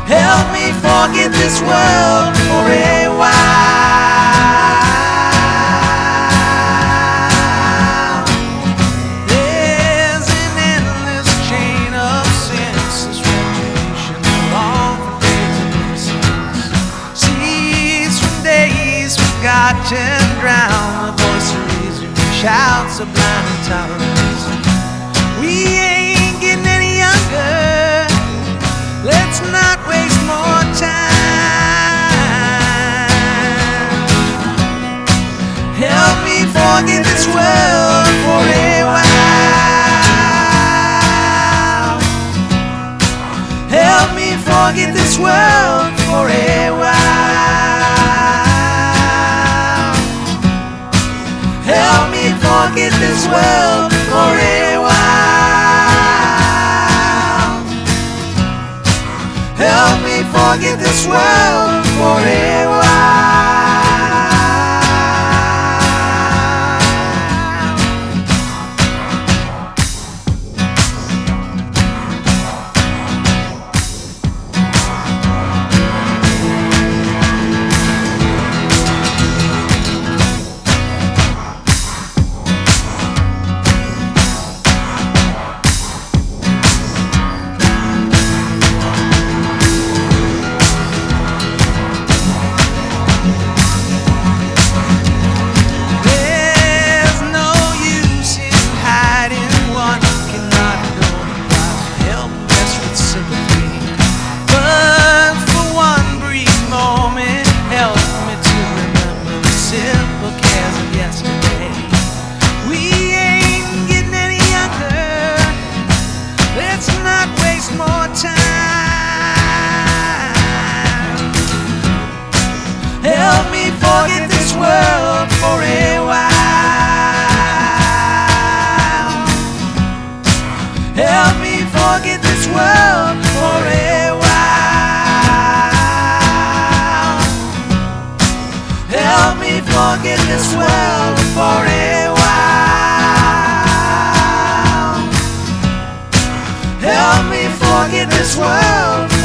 Help me forget this world for a while. There's an endless chain of senseless retribution along for days of innocence. Seas from days forgotten drown the voice of reason, shouts of blind intolerance. We ain't getting any younger. Let's not waste more time. Help me forget this world for a while. Help me forget this world for a while. Help me forget this world for a while. Help me forget this world for a while. Help me forget this world for a while. Help me forget this world for a while. Help me forget this world for a while. Help me forget this world.